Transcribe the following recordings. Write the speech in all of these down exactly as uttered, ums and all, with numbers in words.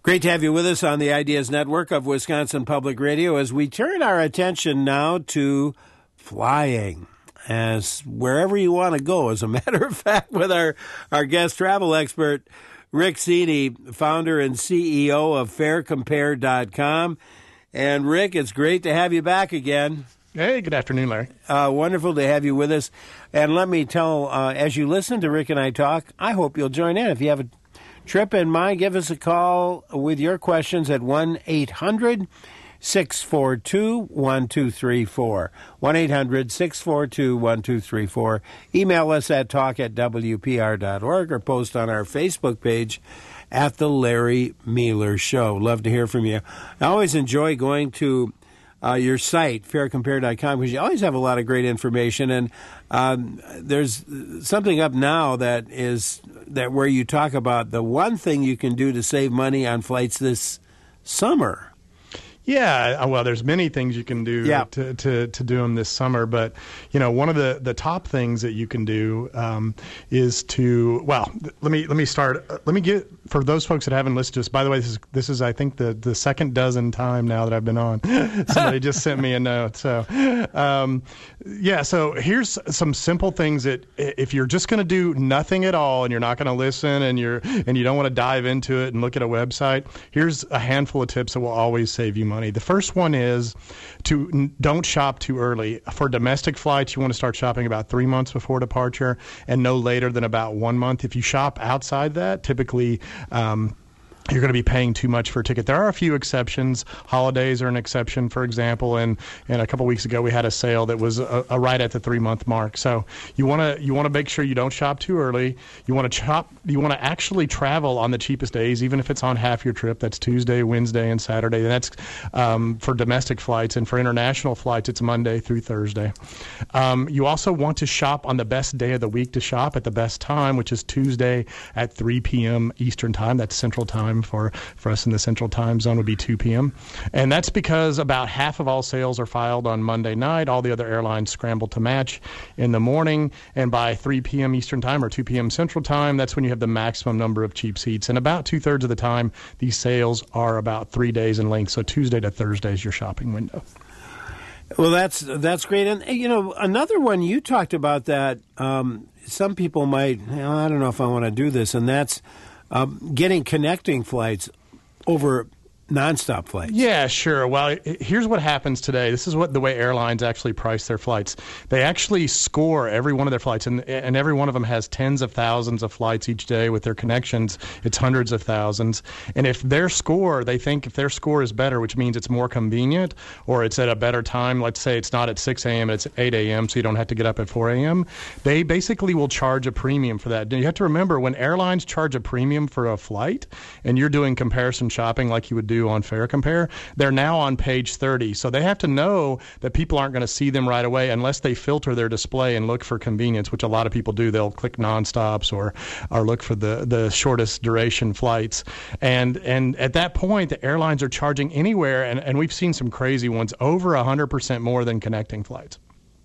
Great to have you with us on the Ideas Network of Wisconsin Public Radio as we turn our attention now to flying. As wherever you want to go, as a matter of fact, with our, our guest travel expert, Rick Cini, founder and C E O of Fare Compare dot com. And Rick, it's great to have you back again. Hey, good afternoon, Larry. Uh, wonderful to have you with us. And let me tell, uh, as you listen to Rick and I talk, I hope you'll join in. If you have a trip in mind, give us a call with your questions at one eight hundred six four two one two three four. one eight hundred six four two one two three four. Email us at talk at w p r dot org or post on our Facebook page at The Larry Mueller Show. Love to hear from you. I always enjoy going to uh, your site, Fare Compare dot com, because you always have a lot of great information. And um, there's something up now that is that where you talk about the one thing you can do to save money on flights this summer. Yeah, well, there's many things you can do yeah. to, to, to do them this summer. But, you know, one of the, the top things that you can do um, is to, well, let me let me start. Let me get, for those folks that haven't listened to us, by the way, this is, this is I think, the, the second dozen time now that I've been on. Somebody just sent me a note. So, um, yeah, so here's some simple things that if you're just going to do nothing at all and you're not going to listen and you're and you don't want to dive into it and look at a website, here's a handful of tips that will always save you money. Money. The first one is to don't shop too early. For domestic flights, you want to start shopping about three months before departure and no later than about one month. If you shop outside that, typically um, you're going to be paying too much for a ticket. There are a few exceptions. Holidays are an exception, for example, and, and a couple weeks ago we had a sale that was a, a right at the three-month mark. So you want to you want to make sure you don't shop too early. You want to shop. You want to actually travel on the cheapest days, even if it's on half your trip. That's Tuesday, Wednesday, and Saturday. And that's um, for domestic flights, and for international flights, it's Monday through Thursday. Um, you also want to shop on the best day of the week to shop at the best time, which is Tuesday at three p.m. Eastern Time. That's Central Time. For, for us in the Central Time Zone would be two p.m. And that's because about half of all sales are filed on Monday night. All the other airlines scramble to match in the morning. And by three p.m. Eastern Time or two p.m. Central Time, that's when you have the maximum number of cheap seats. And about two-thirds of the time, these sales are about three days in length. So Tuesday to Thursday is your shopping window. Well, that's that's great. And, you know, another one you talked about that um, some people might, you know, I don't know if I want to do this, and that's Um, getting connecting flights over nonstop flights. Yeah, sure. Well, here's what happens today. This is what the way airlines actually price their flights. They actually score every one of their flights, and and every one of them has tens of thousands of flights each day with their connections. It's hundreds of thousands. And if their score, they think if their score is better, which means it's more convenient or it's at a better time, let's say it's not at six a.m., it's eight a.m., so you don't have to get up at four a.m., they basically will charge a premium for that. And you have to remember, when airlines charge a premium for a flight, and you're doing comparison shopping like you would do on Fare Compare, they're now on page thirty. So they have to know that people aren't going to see them right away unless they filter their display and look for convenience, which a lot of people do. They'll click nonstops or or look for the, the shortest duration flights. And and at that point, the airlines are charging anywhere, and, and we've seen some crazy ones, over one hundred percent more than connecting flights.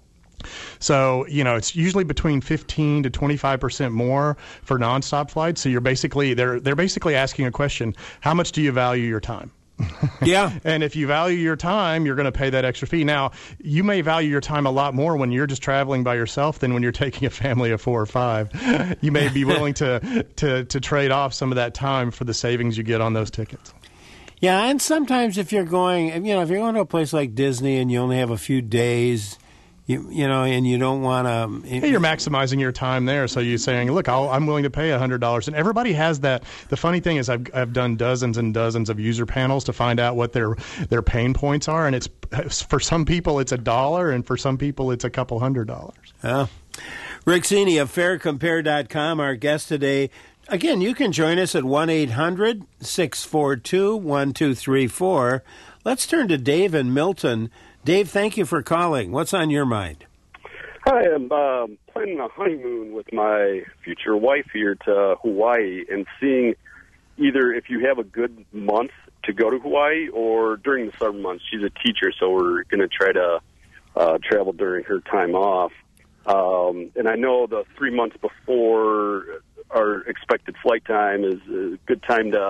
So, you know, it's usually between fifteen to twenty-five percent more for nonstop flights. So you're basically, they're they're basically asking a question: how much do you value your time? Yeah. And if you value your time, you're going to pay that extra fee. Now, you may value your time a lot more when you're just traveling by yourself than when you're taking a family of four or five. You may be willing to, to, to trade off some of that time for the savings you get on those tickets. Yeah, and sometimes if you're going, you know, if you're going to a place like Disney and you only have a few days, You, you know, and you don't want to... Hey, you're maximizing your time there. So you're saying, look, I'll, I'm willing to pay one hundred dollars. And everybody has that. The funny thing is I've, I've done dozens and dozens of user panels to find out what their their pain points are. And it's for some people, it's a dollar. And for some people, it's a couple hundred dollars. Yeah. Rick Cini of Fare Compare dot com, our guest today. Again, you can join us at one eight hundred six four two one two three four. Let's turn to Dave in Milton. Dave, thank you for calling. What's on your mind? Hi, I'm uh, planning a honeymoon with my future wife here to Hawaii and seeing either if you have a good month to go to Hawaii or during the summer months. She's a teacher, so we're going to try to uh, travel during her time off. Um, and I know the three months before our expected flight time is a good time to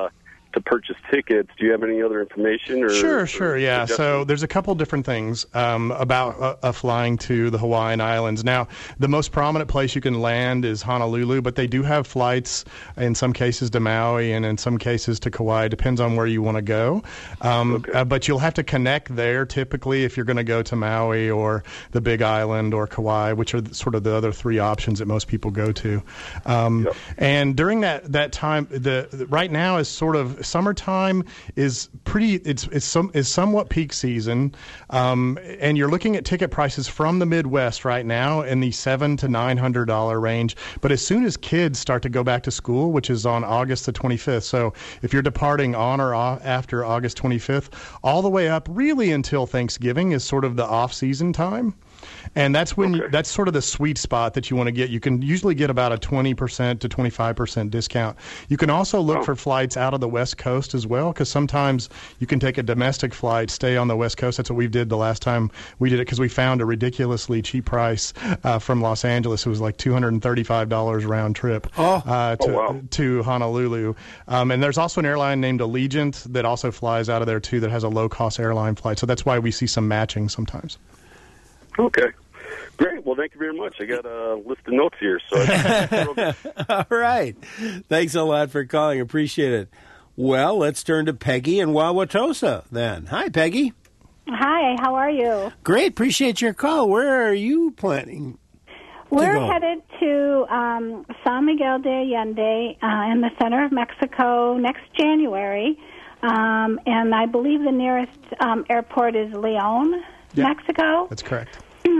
to purchase tickets, do you have any other information? Or, sure, or sure, yeah. So there's a couple different things um, about uh, uh, flying to the Hawaiian Islands. Now, the most prominent place you can land is Honolulu, but they do have flights in some cases to Maui and in some cases to Kauai. Depends on where you want to go. Um, okay. uh, but you'll have to connect there typically if you're going to go to Maui or the Big Island or Kauai, which are sort of the other three options that most people go to. Um, yep. And during that, that time, the, the right now is sort of summertime is pretty. It's it's some is somewhat peak season, um, and you're looking at ticket prices from the Midwest right now in the seven to nine hundred dollar range. But as soon as kids start to go back to school, which is on August the twenty-fifth, so if you're departing on or off after August twenty-fifth, all the way up really until Thanksgiving is sort of the off season time. And that's when okay. you, that's sort of the sweet spot that you want to get. You can usually get about a twenty percent to twenty-five percent discount. You can also look oh. for flights out of the West Coast as well, because sometimes you can take a domestic flight, stay on the West Coast. That's what we did the last time we did it, because we found a ridiculously cheap price uh, from Los Angeles. It was like two hundred thirty-five dollars round trip oh. uh, to, oh, wow. to Honolulu. Um, and there's also an airline named Allegiant that also flies out of there, too, that has a low-cost airline flight. So that's why we see some matching sometimes. Okay. Great. Well, thank you very much. I got a list of notes here. So, all right. Thanks a lot for calling. Appreciate it. Well, let's turn to Peggy in Wauwatosa then. Hi, Peggy. Hi. How are you? Great. Appreciate your call. Where are you planning? We're to go? headed to um, San Miguel de Allende uh, in the center of Mexico next January, um, and I believe the nearest um, airport is León, yeah, Mexico. That's correct.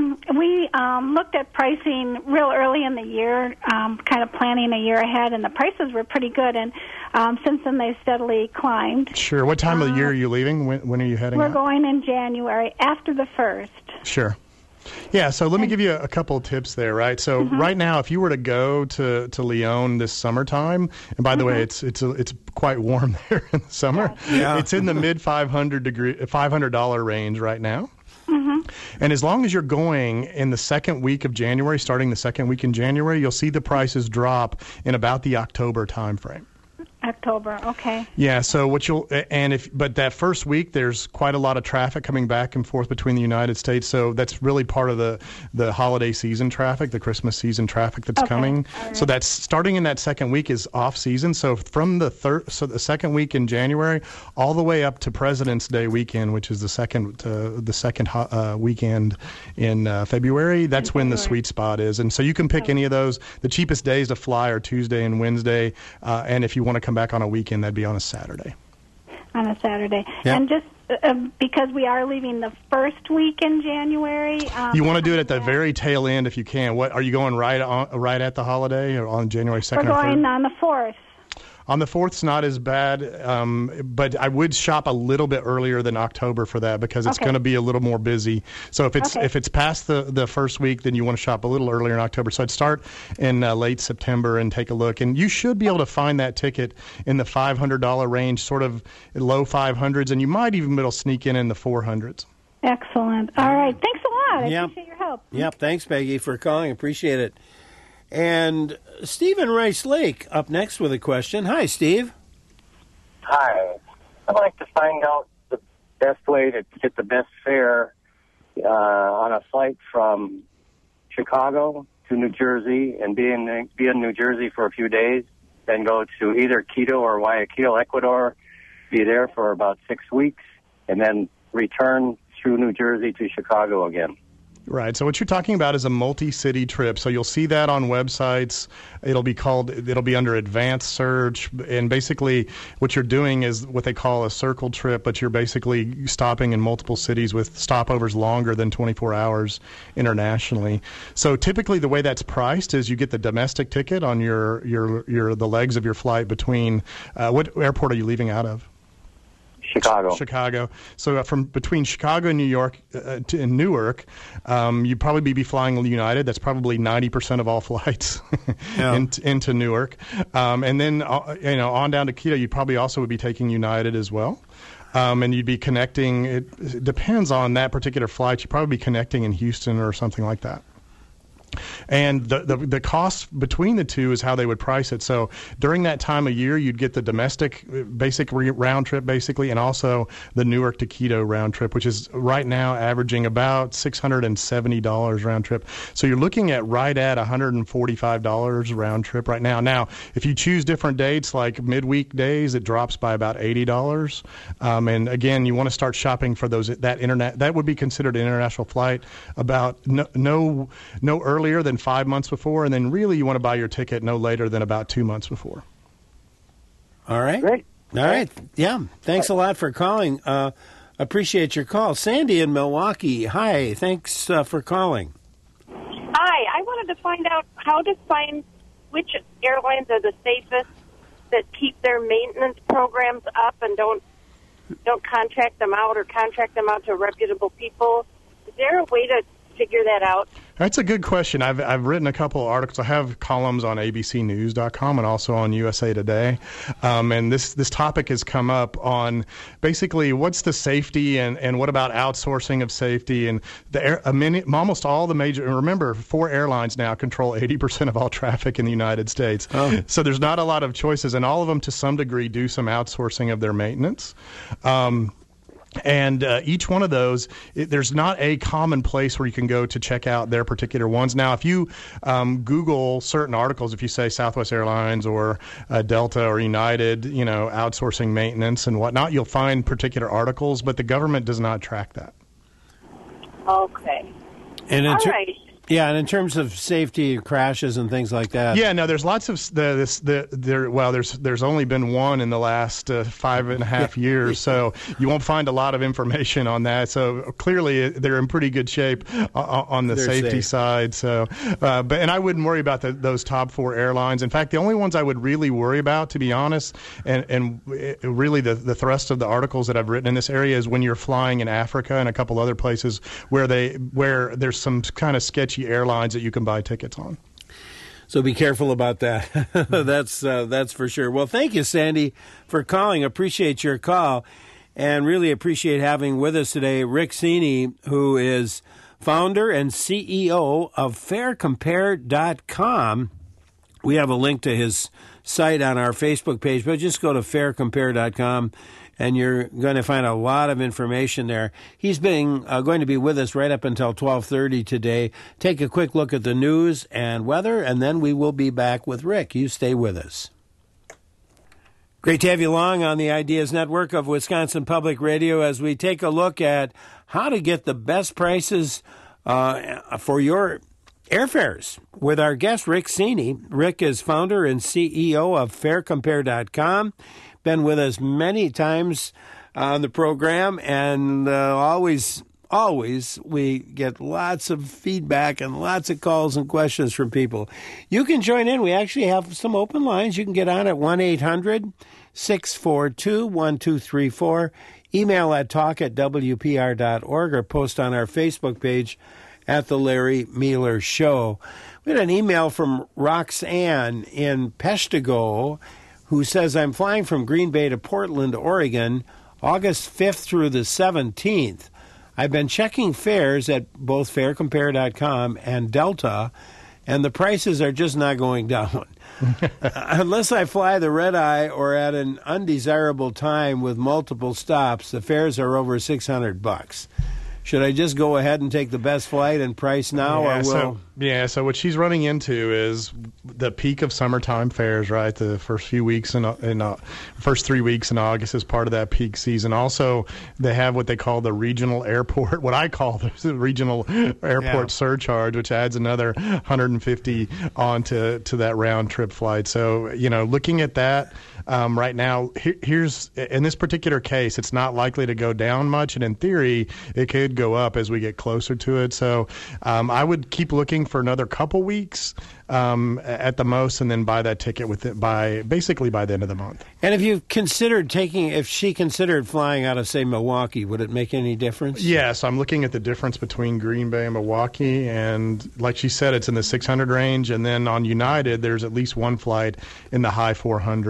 We um, looked at pricing real early in the year, um, kind of planning a year ahead, and the prices were pretty good. And um, since then, they've steadily climbed. Sure. What time uh, of the year are you leaving? When, when are you heading We're out? going in January, after the first. Sure. Yeah, so let me give you a, a couple of tips there, right? So mm-hmm. right now, if you were to go to, to León this summertime, and by the mm-hmm. way, it's it's a, it's quite warm there in the summer. Yeah. Yeah. It's in the mid five hundred degree five hundred dollar range right now. Mm-hmm. And as long as you're going in the second week of January, starting the second week in January, you'll see the prices drop in about the October timeframe. October, okay. Yeah, so what you'll and if but that first week there's quite a lot of traffic coming back and forth between the United States, so that's really part of the the holiday season traffic, the Christmas season traffic that's okay. coming. Right. So that's starting in that second week is off season. So from the third, so the second week in January, all the way up to President's Day weekend, which is the second uh, the second uh, weekend in uh, February. That's in when February. the sweet spot is, and so you can pick okay. any of those. The cheapest days to fly are Tuesday and Wednesday, uh, and if you want to come back on a weekend, that'd be on a Saturday. On a Saturday. Yep. And just uh, because we are leaving the first week in January. Um, you want to do it at the very tail end if you can. What are you going right on, right at the holiday or on January second? We're or going third? on the fourth. On the fourth's not as bad, um, but I would shop a little bit earlier than October for that because it's okay. going to be a little more busy. So if it's okay. if it's past the, the first week, then you want to shop a little earlier in October. So I'd start in uh, late September and take a look. And you should be able to find that ticket in the five hundred dollar range, sort of low five hundreds, and you might even be able to sneak in in the four hundreds. Excellent. All right. Thanks a lot. I yep. appreciate your help. Yep. Thanks, Peggy, for calling. Appreciate it. And Stephen Rice Lake up next with a question. Hi, Steve. Hi. I'd like to find out the best way to get the best fare uh, on a flight from Chicago to New Jersey and be in, be in New Jersey for a few days, then go to either Quito or Guayaquil, Ecuador, be there for about six weeks, and then return through New Jersey to Chicago again. Right. So what you're talking about is a multi-city trip. So you'll see that on websites. It'll be called, it'll be under advanced search. And basically what you're doing is what they call a circle trip, but you're basically stopping in multiple cities with stopovers longer than twenty-four hours internationally. So typically the way that's priced is you get the domestic ticket on your, your, your the legs of your flight between, uh, what airport are you leaving out of? Chicago. Chicago. So uh, from between Chicago and New York uh, to in Newark, um, you'd probably be flying United. That's probably ninety percent of all flights yeah. in, into Newark. Um, and then, uh, you know, on down to Quito, you probably also would be taking United as well. Um, and you'd be connecting, it, it depends on that particular flight, you'd probably be connecting in Houston or something like that. And the, the the cost between the two is how they would price it. So during that time of year, you'd get the domestic basic re- round trip, basically, and also the Newark to Quito round trip, which is right now averaging about six hundred seventy dollars round trip. So you're looking at right at one hundred forty-five dollars round trip right now. Now, if you choose different dates, like midweek days, it drops by about eighty dollars. Um, and again, you want to start shopping for those that internet. That would be considered an international flight about no no, no earlier than five months before, and then really you want to buy your ticket no later than about two months before. All right. Great. All right. Yeah. Thanks a lot for calling. Uh, appreciate your call. Sandy in Milwaukee. Hi. Thanks uh, for calling. Hi. I wanted to find out how to find which airlines are the safest that keep their maintenance programs up and don't don't contract them out or contract them out to reputable people. Is there a way to figure that out? That's a good question. I've I've written a couple of articles. I have columns on A B C News dot com and also on U S A Today. Um, and this, this topic has come up on basically what's the safety and, and what about outsourcing of safety. And the air, a many, almost all the major, remember, four airlines now control eighty percent of all traffic in the United States. Oh. So there's not a lot of choices, and all of them to some degree do some outsourcing of their maintenance. Um, And uh, each one of those, it, there's not a common place where you can go to check out their particular ones. Now, if you um, Google certain articles, if you say Southwest Airlines or uh, Delta or United, you know, outsourcing maintenance and whatnot, you'll find particular articles, but the government does not track that. Okay. And in All ter- right. Yeah, and in terms of safety and crashes and things like that. Yeah, no, there's lots of the this the there. Well, there's there's only been one in the last uh, five and a half years, so you won't find a lot of information on that. So clearly, they're in pretty good shape uh, on the They're safety safe. side. So, uh, but and I wouldn't worry about the, those top four airlines. In fact, the only ones I would really worry about, to be honest, and and it, really the the thrust of the articles that I've written in this area is when you're flying in Africa and a couple other places where they where there's some kind of sketchy airlines that you can buy tickets on. So be careful about that. that's uh, that's for sure. Well, thank you, Sandy, for calling. Appreciate your call, and really appreciate having with us today Rick Cini, who is founder and C E O of Fare Compare dot com. We have a link to his site on our Facebook page, but just go to Fare Compare dot com. And you're going to find a lot of information there. He's been uh, going to be with us right up until twelve thirty today. Take a quick look at the news and weather, and then we will be back with Rick. You stay with us. Great to have you along on the Ideas Network of Wisconsin Public Radio as we take a look at how to get the best prices uh, for your airfares with our guest, Rick Cini. Rick is founder and C E O of Fare Compare dot com. Been with us many times on the program, and uh, always, always we get lots of feedback and lots of calls and questions from people. You can join in. We actually have some open lines. You can get on at one eight hundred six four two one two three four. Email at talk at w p r dot org or post on our Facebook page at The Larry Mueller Show. We had an email from Roxanne in Peshtigo, who says, I'm flying from Green Bay to Portland, Oregon, August fifth through the seventeenth. I've been checking fares at both Fare Compare dot com and Delta, and the prices are just not going down. Unless I fly the red eye or at an undesirable time with multiple stops, the fares are over six hundred bucks. Should I just go ahead and take the best flight and price now, yeah, or will... So, yeah, so what she's running into is the peak of summertime fares, right? The first few weeks in, in uh, first three weeks in August is part of that peak season. Also, they have what they call the regional airport, what I call the regional airport Yeah. surcharge, which adds another one hundred fifty onto to that round trip flight. So, you know, looking at that um, right now, here, here's in this particular case, it's not likely to go down much, and in theory, it could go up as we get closer to it. So um, I would keep looking for another couple weeks um, at the most, and then buy that ticket with it by basically by the end of the month. And if you considered taking, if she considered flying out of, say, Milwaukee, would it make any difference? Yes, I'm looking at the difference between Green Bay and Milwaukee, and like she said, it's in the six hundred range, and then on United, there's at least one flight in the high four hundreds. So it's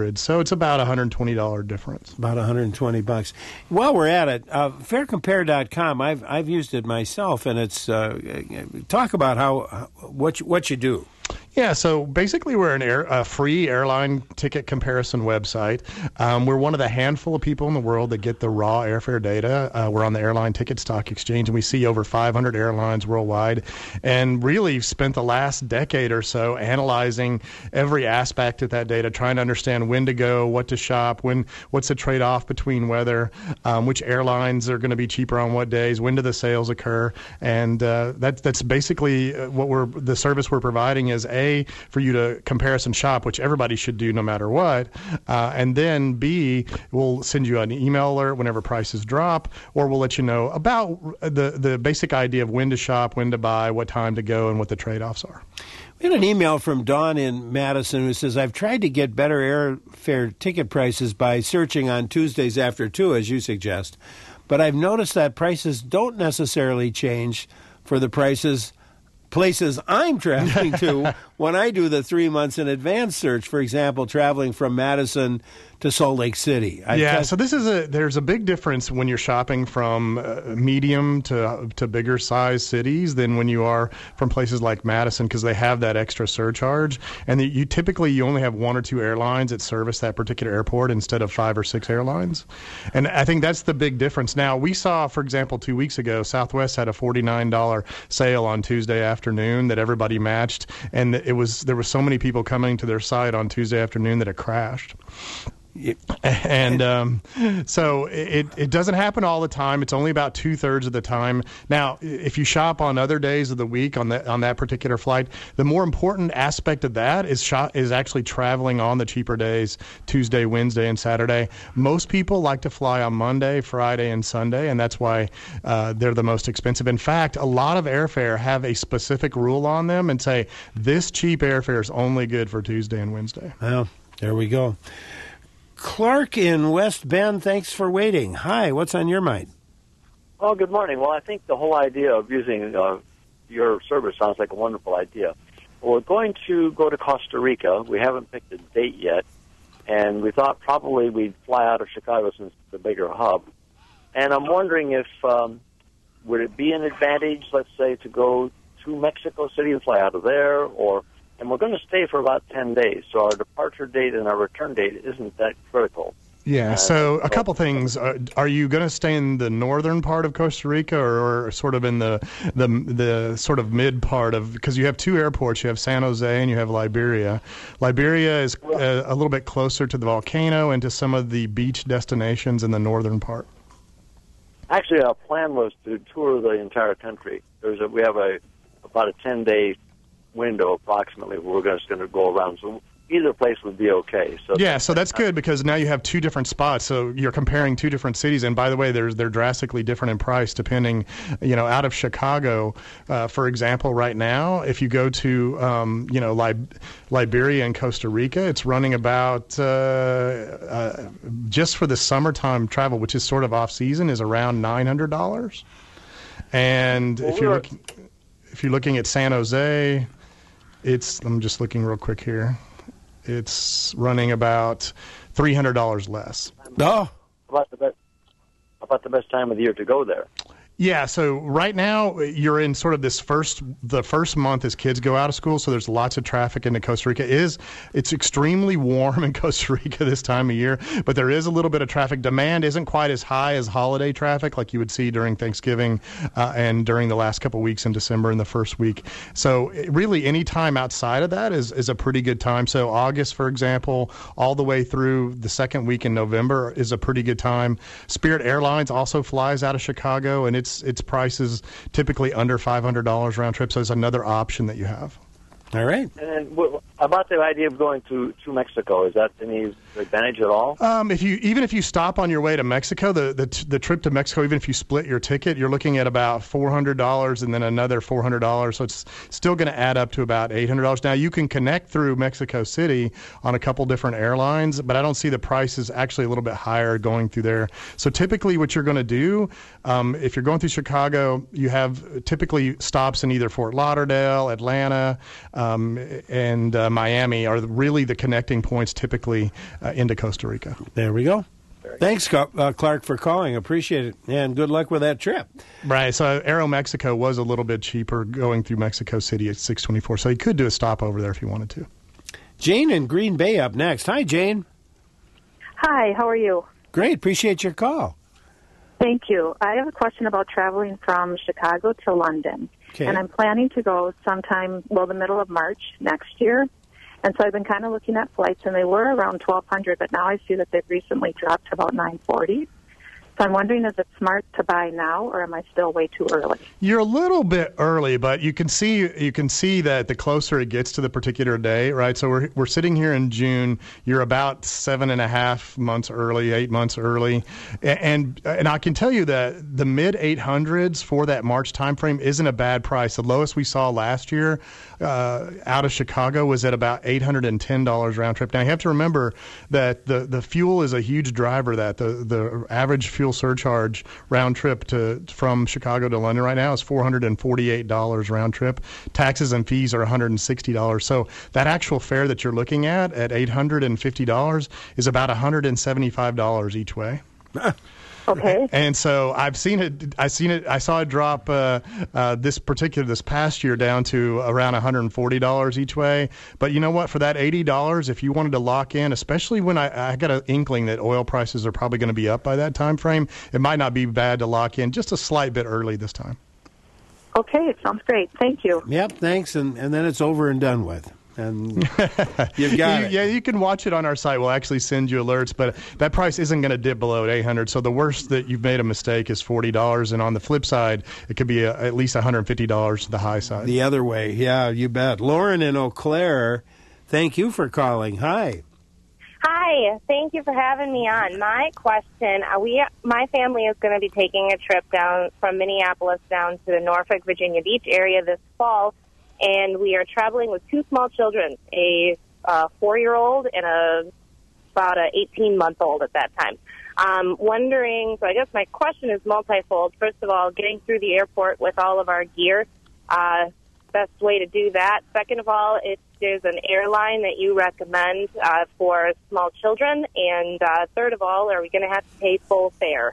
it's about a one hundred twenty dollars difference. About one hundred twenty bucks. While we're at it, uh, fair compare dot com, I've I've used it myself, and it's uh, talk about how what you, what you do. Yeah, so basically we're an air, a free airline ticket comparison website. Um, we're one of the handful of people in the world that get the raw airfare data. Uh, we're on the Airline Ticket Stock Exchange, and we see over five hundred airlines worldwide, and really spent the last decade or so analyzing every aspect of that data, trying to understand when to go, what to shop, when what's the trade-off between weather, um, which airlines are going to be cheaper on what days, when do the sales occur, and uh, that, that's basically what we're the service we're providing is A, for you to comparison shop, which everybody should do no matter what, uh, and then B, we'll send you an email alert whenever prices drop, or we'll let you know about the, the basic idea of when to shop, when to buy, what time to go, and what the trade-offs are. We had an email from Dawn in Madison who says, I've tried to get better airfare ticket prices by searching on Tuesdays after two, as you suggest, but I've noticed that prices don't necessarily change for the prices places I'm traveling to when I do the three months in advance search. For example, traveling from Madison to Salt Lake City. I yeah, test- so this is a there's a big difference when you're shopping from uh, medium to to bigger size cities than when you are from places like Madison, because they have that extra surcharge, and the, you typically you only have one or two airlines that service that particular airport instead of five or six airlines, and I think that's the big difference. Now we saw, for example, two weeks ago, Southwest had a forty-nine dollars sale on Tuesday afternoon that everybody matched, and it was there were so many people coming to their site on Tuesday afternoon that it crashed. And um, so it, it doesn't happen all the time. It's only about two thirds of the time. Now, if you shop on other days of the week on that on that particular flight, the more important aspect of that is shop, is actually traveling on the cheaper days, Tuesday, Wednesday, and Saturday. Most people like to fly on Monday, Friday, and Sunday, and that's why uh, they're the most expensive. In fact, a lot of airfare have a specific rule on them and say this cheap airfare is only good for Tuesday and Wednesday. Well, there we go. Clark in West Bend, thanks for waiting. Hi, what's on your mind? Well, good morning. Well, I think the whole idea of using uh, your service sounds like a wonderful idea. We're going to go to Costa Rica. We haven't picked a date yet, and we thought probably we'd fly out of Chicago since it's the bigger hub. And I'm wondering if, um, would it be an advantage, let's say, to go to Mexico City and fly out of there, or... And we're going to stay for about ten days, so our departure date and our return date isn't that critical. Yeah, so a couple things. Uh, are you going to stay in the northern part of Costa Rica, or, or sort of in the, the the sort of mid part of, because you have two airports, you have San Jose and you have Liberia. Liberia is uh, a little bit closer to the volcano and to some of the beach destinations in the northern part. Actually, our plan was to tour the entire country. There's a, we have a about a ten-day window approximately where we're just going to go around. So either place would be okay. So yeah, so that's good because now you have two different spots. So you're comparing two different cities, and by the way, they're they're drastically different in price depending, you know, out of Chicago, uh, for example, right now, if you go to um, you know Lib- Liberia and Costa Rica, it's running about uh, uh, just for the summertime travel, which is sort of off season, is around nine hundred dollars. And well, if you're looking, if you're looking at San Jose, it's I'm just looking real quick here. It's running about three hundred dollars less. Oh. About the best, about the best time of the year to go there? Yeah, so right now you're in sort of this first, the first month as kids go out of school, so there's lots of traffic into Costa Rica. It is, it's extremely warm in Costa Rica this time of year, but there is a little bit of traffic. Demand isn't quite as high as holiday traffic like you would see during Thanksgiving uh, and during the last couple of weeks in December and the first week. So really any time outside of that is, is a pretty good time. So August, for example, all the way through the second week in November is a pretty good time. Spirit Airlines also flies out of Chicago, and it's its price is typically under five hundred dollars round trip, so it's another option that you have. All right. And what about the idea of going to, to Mexico? Is that any advantage at all? Um, if you even if you stop on your way to Mexico, the, the the trip to Mexico, even if you split your ticket, you're looking at about four hundred dollars and then another four hundred dollars. So it's still going to add up to about eight hundred dollars. Now, you can connect through Mexico City on a couple different airlines, but I don't see the price is actually a little bit higher going through there. So typically what you're going to do, um, if you're going through Chicago, you have typically stops in either Fort Lauderdale, Atlanta, um, and uh, uh, Miami are really the connecting points typically uh, into Costa Rica. There we go. Thanks, uh, Clark, for calling. Appreciate it. And good luck with that trip. Right. So Aeromexico was a little bit cheaper going through Mexico City at six twenty-four. So you could do a stop over there if you wanted to. Jane in Green Bay up next. Hi, Jane. Hi, how are you? Great. Appreciate your call. Thank you. I have a question about traveling from Chicago to London. Okay. And I'm planning to go sometime, well, the middle of March next year. And so I've been kind of looking at flights, and they were around twelve hundred, but now I see that they've recently dropped to about nine forty. So I'm wondering, is it smart to buy now, or am I still way too early? You're a little bit early, but you can see you can see that the closer it gets to the particular day, right? So we're we're sitting here in June. You're about seven and a half months early, eight months early, and and I can tell you that the mid eight hundreds for that March timeframe isn't a bad price. The lowest we saw last year uh, out of Chicago was at about eight hundred and ten dollars round trip. Now you have to remember that the the fuel is a huge driver. That the the average fuel surcharge round trip to from Chicago to London right now is four hundred forty-eight dollars round trip. Taxes and fees are one hundred sixty dollars. So that actual fare that you're looking at at eight hundred fifty dollars is about one hundred seventy-five dollars each way. Okay. And so I've seen it. I seen it. I saw it drop uh, uh, this particular this past year down to around one hundred forty dollars each way. But you know what? For that eighty dollars, if you wanted to lock in, especially when I, I got an inkling that oil prices are probably going to be up by that time frame, it might not be bad to lock in just a slight bit early this time. Okay, sounds great. Thank you. Yep, thanks, and, and then it's over and done with. And you've got you, it. Yeah, you can watch it on our site. We'll actually send you alerts, but that price isn't going to dip below eight hundred dollars. So the worst that you've made a mistake is forty dollars, and on the flip side, it could be a, at least one hundred fifty dollars to the high side. The other way, yeah, you bet. Lauren in Eau Claire, thank you for calling. Hi. Hi, thank you for having me on. My question, uh, we, my family is going to be taking a trip down from Minneapolis down to the Norfolk, Virginia Beach area this fall, and we are traveling with two small children, a uh, four-year-old and a about an eighteen-month-old at that time. Um, wondering, so I guess my question is multifold. First of all, getting through the airport with all of our gear, uh, best way to do that. Second of all, if there's an airline that you recommend uh, for small children. And uh, third of all, are we going to have to pay full fare?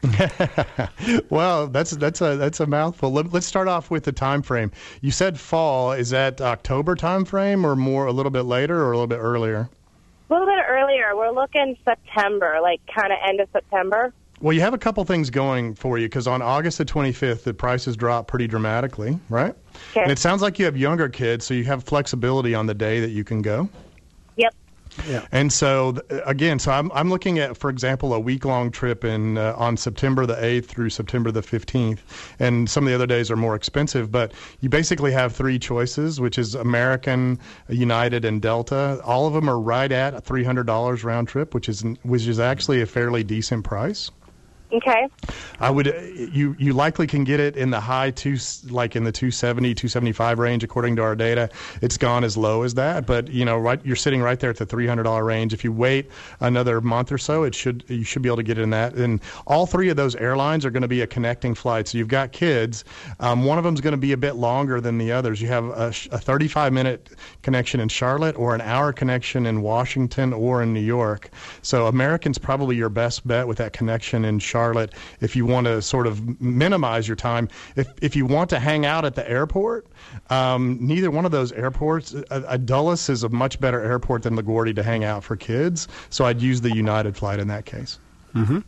Well, that's that's a that's a mouthful. Let, let's start off with the time frame. You said fall. Is that October time frame, or more a little bit later, or a little bit earlier? A little bit earlier. We're looking September, like kind of end of September. Well, you have a couple things going for you, because on August the twenty-fifth, the prices drop pretty dramatically, right? Okay. And it sounds like you have younger kids, so you have flexibility on the day that you can go. Yep. Yeah. And so, th- again, so I'm I'm looking at, for example, a week-long trip in uh, on September the eighth through September the fifteenth. And some of the other days are more expensive, but you basically have three choices, which is American, United, and Delta. All of them are right at three hundred dollars round trip, which is which is actually a fairly decent price. Okay. I would you you likely can get it in the high two, like in the two seventy, two seventy-five range according to our data. It's gone as low as that, but you know, right, you're sitting right there at the three hundred dollars range. If you wait another month or so, it should you should be able to get in that. And all three of those airlines are going to be a connecting flight. So you've got kids. Um, one of them is going to be a bit longer than the others. You have a, a thirty-five minute connection in Charlotte, or an hour connection in Washington or in New York. So American's probably your best bet with that connection in Charlotte. Charlotte, if you want to sort of minimize your time. If if you want to hang out at the airport, um, neither one of those airports, uh, uh, Dulles is a much better airport than LaGuardia to hang out for kids. So I'd use the United flight in that case. Mm-hmm.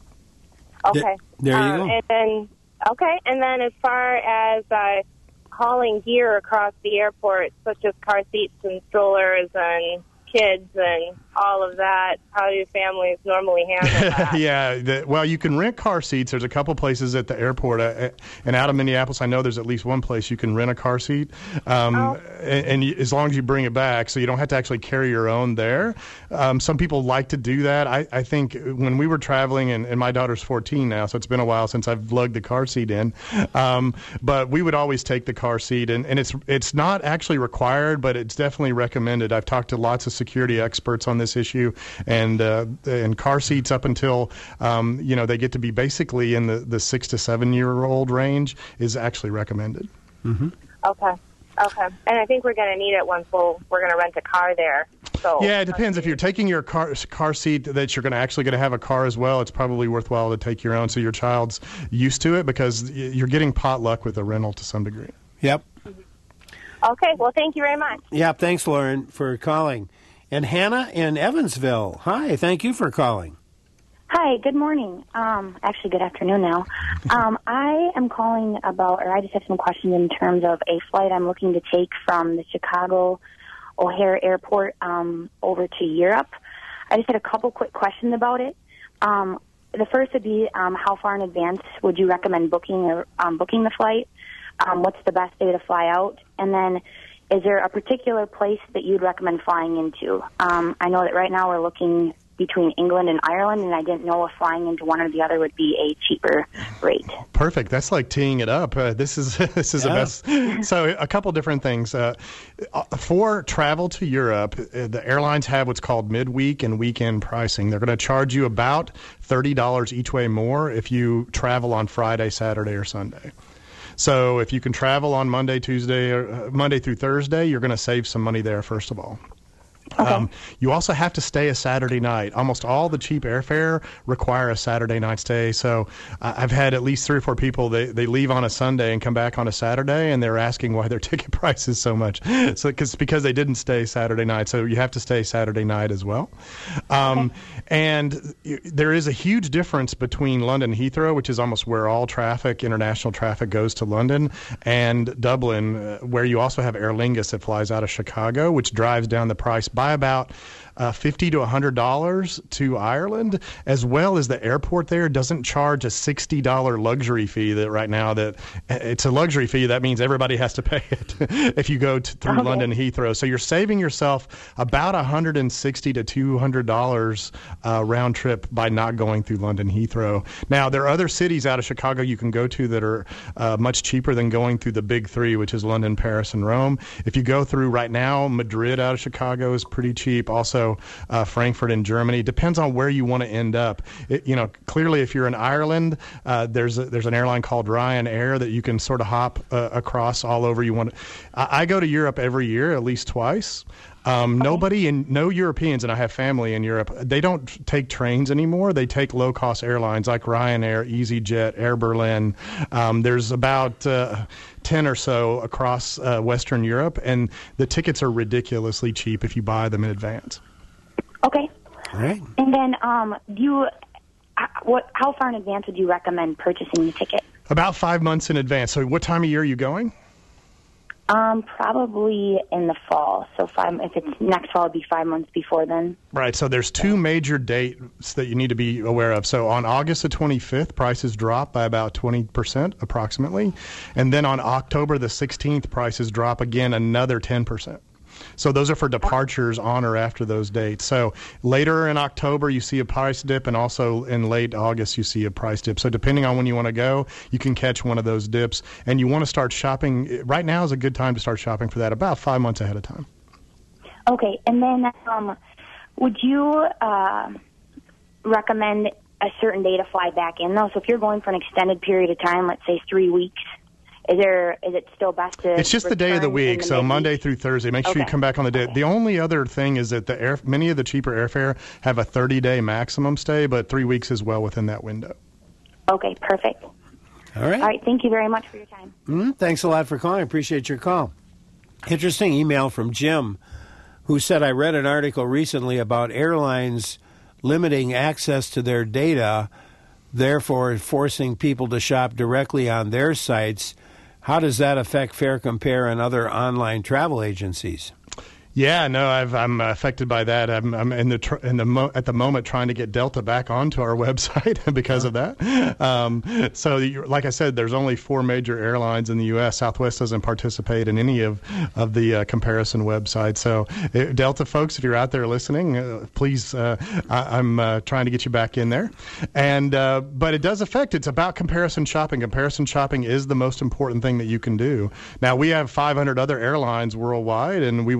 Okay. Th- there you um, go. And then, okay, and then as far as uh, hauling gear across the airport, such as car seats and strollers and kids and all of that, how do families normally handle that? yeah, the, well, you can rent car seats. There's a couple places at the airport, uh, and out of Minneapolis, I know there's at least one place you can rent a car seat, um, oh. and, and you, as long as you bring it back, so you don't have to actually carry your own there. Um, some people like to do that. I, I think when we were traveling, and, and my daughter's fourteen now, so it's been a while since I've lugged the car seat in, um, but we would always take the car seat, and, and it's it's not actually required, but it's definitely recommended. I've talked to lots of security experts on this issue, and uh, and car seats up until um, you know they get to be basically in the, the six to seven year old range is actually recommended. Mm-hmm. Okay. Okay. And I think we're going to need it once we'll, we're going to rent a car there. So yeah, it depends. If you're taking your car car seat that you're going to actually going to have a car as well, it's probably worthwhile to take your own so your child's used to it, because you're getting potluck with a rental to some degree. Yep. Okay. Well, thank you very much. Yeah, thanks, Lauren, for calling. And Hannah in Evansville. Hi, thank you for calling. Hi, good morning. Um, actually, good afternoon now. Um, I am calling about, or I just have some questions in terms of a flight I'm looking to take from the Chicago O'Hare Airport um, over to Europe. I just had a couple quick questions about it. Um, the first would be, um, how far in advance would you recommend booking or um, booking the flight? Um, what's the best day to fly out? And then, is there a particular place that you'd recommend flying into? Um, I know that right now we're looking between England and Ireland, and I didn't know if flying into one or the other would be a cheaper rate. Perfect. That's like teeing it up. Uh, this is this is Yeah. the best. So a couple different things. Uh, for travel to Europe, uh, the airlines have what's called midweek and weekend pricing. They're going to charge you about thirty dollars each way more if you travel on Friday, Saturday, or Sunday. So if you can travel on Monday, Tuesday, or uh, Monday through Thursday, you're going to save some money there, first of all. Okay. Um, you also have to stay a Saturday night. Almost all the cheap airfare require a Saturday night stay. So uh, I've had at least three or four people, they, they leave on a Sunday and come back on a Saturday, and they're asking why their ticket price is so much. So cause, because they didn't stay Saturday night. So you have to stay Saturday night as well. Um, okay. And there is a huge difference between London Heathrow, which is almost where all traffic, international traffic goes to London, and Dublin, uh, where you also have Aer Lingus that flies out of Chicago, which drives down the price by about uh, fifty to one hundred dollars to Ireland, as well as the airport there doesn't charge a sixty dollars luxury fee that right now that it's a luxury fee. That means everybody has to pay it if you go to, through Okay. London Heathrow. So you're saving yourself about one hundred sixty to two hundred dollars uh, round trip by not going through London Heathrow. Now, there are other cities out of Chicago you can go to that are uh, much cheaper than going through the big three, which is London, Paris, and Rome. If you go through right now, Madrid out of Chicago is pretty cheap. Also, uh, Frankfurt in Germany. Depends on where you want to end up. It, you know, clearly, if you're in Ireland, uh, there's a, there's an airline called Ryanair that you can sort of hop uh, across all over. You want to. I, I go to Europe every year, at least twice. Um, nobody in no Europeans, and I have family in Europe, they don't take trains anymore. They take low-cost airlines like Ryanair, EasyJet, Air Berlin. Um, there's about uh, ten or so across uh, Western Europe, and the tickets are ridiculously cheap if you buy them in advance. Okay. All right. And then, um, do you, uh, what? How far in advance would you recommend purchasing the ticket? About five months in advance. So what time of year are you going? Um, probably in the fall. So five, if it's next fall, it'd be five months before then. Right. So there's two major dates that you need to be aware of. So on August the twenty-fifth, prices drop by about twenty percent approximately. And then on October the sixteenth, prices drop again another ten percent. So those are for departures on or after those dates. So later in October, you see a price dip, and also in late August, you see a price dip. So depending on when you want to go, you can catch one of those dips. And you want to start shopping. Right now is a good time to start shopping for that, about five months ahead of time. Okay. And then um, would you uh, recommend a certain day to fly back in, though? So if you're going for an extended period of time, let's say three weeks, Is there? Is it still best to? It's just the day of the return in week, the so midweek? Monday through Thursday. Make sure Okay. you come back on the day. Okay. The only other thing is that the air, many of the cheaper airfare have a thirty-day maximum stay, but three weeks is well within that window. Okay, perfect. All right. All right, thank you very much for your time. Mm, thanks a lot for calling. I appreciate your call. Interesting email from Jim, who said, I read an article recently about airlines limiting access to their data, therefore forcing people to shop directly on their sites. How does that affect Fare Compare and other online travel agencies? Yeah, no, I've, I'm affected by that. I'm, I'm in the tr- in the mo- at the moment trying to get Delta back onto our website because of that. Um, so, you, like I said, there's only four major airlines in the U S Southwest doesn't participate in any of of the uh, comparison websites. So, uh, Delta folks, if you're out there listening, uh, please, uh, I, I'm uh, trying to get you back in there. And uh, but it does affect. It's about comparison shopping. Comparison shopping is the most important thing that you can do. Now, we have five hundred other airlines worldwide, and we want to get as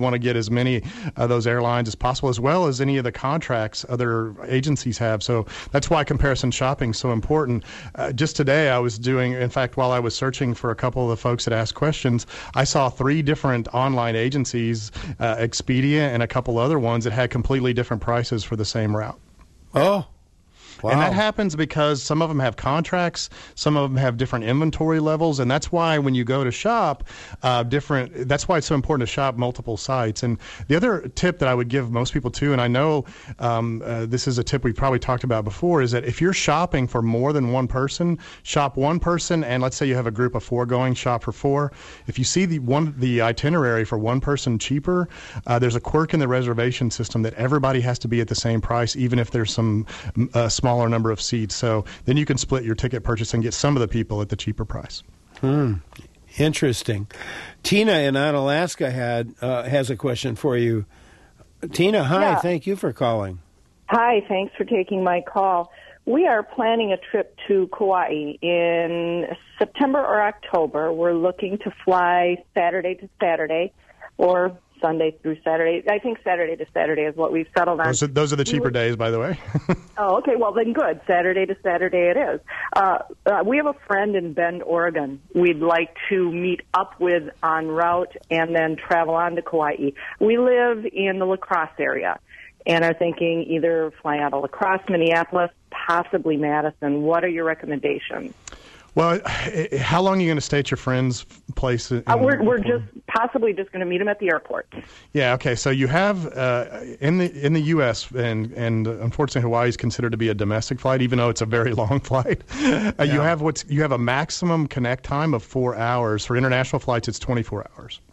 as many of those airlines as possible, as well as any of the contracts other agencies have. So that's why comparison shopping is so important. Uh, just today I was doing, in fact, while I was searching for a couple of the folks that asked questions, I saw three different online agencies, uh, Expedia and a couple other ones that had completely different prices for the same route. Oh, wow. And that happens because some of them have contracts, some of them have different inventory levels, and that's why when you go to shop, uh, different. That's why it's so important to shop multiple sites. And the other tip that I would give most people too, and I know um, uh, this is a tip we've probably talked about before, is that if you're shopping for more than one person, shop one person, and let's say you have a group of four going, shop for four. If you see the one the itinerary for one person cheaper, uh, there's a quirk in the reservation system that everybody has to be at the same price, even if there's some uh, small smaller number of seats. So then you can split your ticket purchase and get some of the people at the cheaper price. Hmm. Interesting. Tina in Onalaska had uh, has a question for you. Tina, hi. Yeah. Thank you for calling. Hi. Thanks for taking my call. We are planning a trip to Kauai in September or October. We're looking to fly Saturday to Saturday or Sunday through Saturday. I think Saturday to Saturday is what we've settled on. Those are, those are the cheaper days, by the way. Oh, okay. Well, then good. Saturday to Saturday it is. Uh, uh, we have a friend in Bend, Oregon we'd like to meet up with en route and then travel on to Kauai. We live in the La Crosse area and are thinking either flying out of La Crosse, Minneapolis, possibly Madison. What are your recommendations? Well, how long are you going to stay at your friend's place? In, uh, we're we're just possibly just going to meet him at the airport. Yeah. Okay. So you have uh, in the in the U S and and unfortunately Hawaii is considered to be a domestic flight, even though it's a very long flight. Uh, yeah. You have what's you have a maximum connect time of four hours. For international flights, it's twenty-four hours.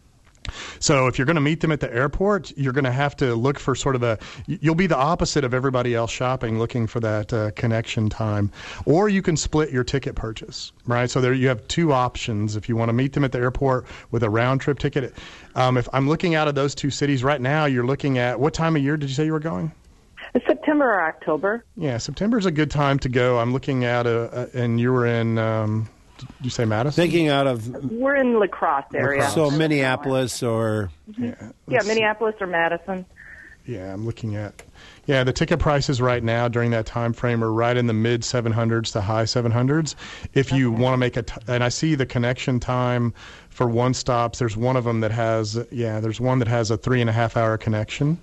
So if you're going to meet them at the airport, you're going to have to look for sort of a, you'll be the opposite of everybody else shopping, looking for that uh, connection time. Or you can split your ticket purchase, right? So there you have two options. If you want to meet them at the airport with a round trip ticket, um, if I'm looking out of those two cities right now, you're looking at, what time of year did you say you were going? September or October. Yeah, September is a good time to go. I'm looking at, a, a and you were in... Um, Did you say Madison? Thinking out of... We're in La Crosse area. So Minneapolis or... Mm-hmm. Yeah, yeah Minneapolis or Madison. Yeah, I'm looking at... Yeah, the ticket prices right now during that time frame are right in the mid seven hundreds to high seven hundreds. If you okay. want to make a... T- and I see the connection time for one stops. There's one of them that has... Yeah, there's one that has a three and a half hour connection.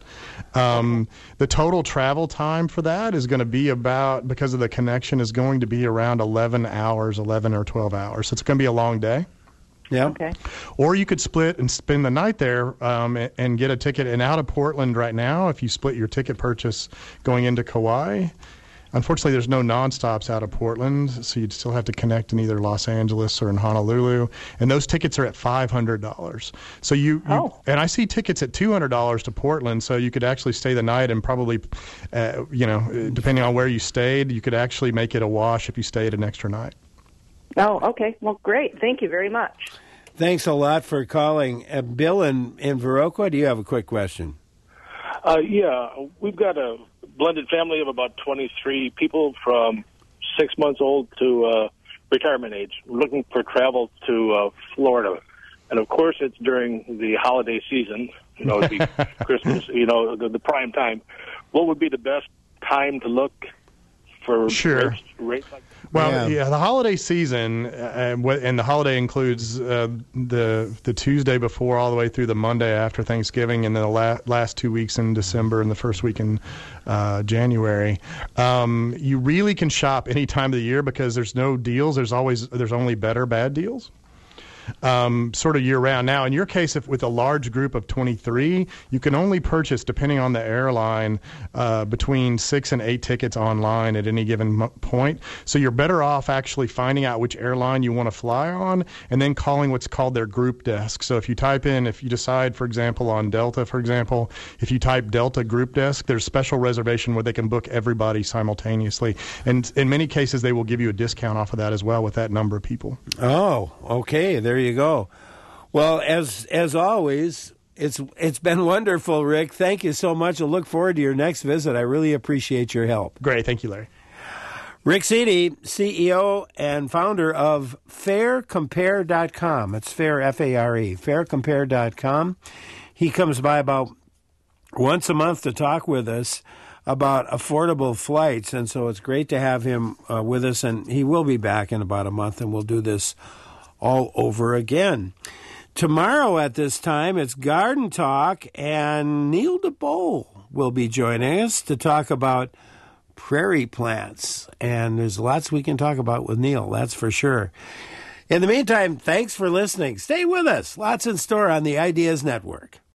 Um, the total travel time for that is going to be about, because of the connection, is going to be around eleven hours, eleven or twelve hours. So it's going to be a long day. Yeah. Okay. Or you could split and spend the night there um, and, and get a ticket. And out of Portland right now, if you split your ticket purchase going into Kauai, unfortunately there's no nonstops out of Portland, so you'd still have to connect in either Los Angeles or in Honolulu. And those tickets are at five hundred dollars. So you, you oh. and I see tickets at two hundred dollars to Portland, so you could actually stay the night and probably, uh, you know, depending on where you stayed, you could actually make it a wash if you stayed an extra night. Oh, okay. Well, great. Thank you very much. Thanks a lot for calling. Uh, Bill in, in Viroqua, do you have a quick question? Uh, yeah, we've got a blended family of about twenty-three people from six months old to uh, retirement age. We're looking for travel to uh, Florida. And, of course, it's during the holiday season. You know, it'd be Christmas, you know, the, the prime time. What would be the best time to look for sure. rates, rates like that? Well, yeah. yeah, the holiday season, uh, and the holiday includes uh, the the Tuesday before all the way through the Monday after Thanksgiving, and then the la- last two weeks in December and the first week in uh, January. Um, you really can shop any time of the year because there's no deals. There's always there's only better bad deals. Um, sort of year-round. Now, in your case, if with a large group of twenty-three, you can only purchase, depending on the airline, uh, between six and eight tickets online at any given m- point. So you're better off actually finding out which airline you want to fly on and then calling what's called their group desk. So if you type in, if you decide, for example, on Delta, for example, if you type Delta Group Desk, there's special reservation where they can book everybody simultaneously. And in many cases, they will give you a discount off of that as well with that number of people. Oh, okay. There you go. Well, as as always, it's it's been wonderful, Rick. Thank you so much. I look forward to your next visit. I really appreciate your help. Great. Thank you, Larry. Rick Seedy, C E O and founder of fair compare dot com. It's Fair, F A R E, fair compare dot com. he comes by about once a month to talk with us about affordable flights, and so it's great to have him uh, with us, and he will be back in about a month, and we'll do this all over again. Tomorrow at this time, it's Garden Talk, and Neil DeBow will be joining us to talk about prairie plants, and there's lots we can talk about with Neil, that's for sure. In the meantime, thanks for listening. Stay with us. Lots in store on the Ideas Network.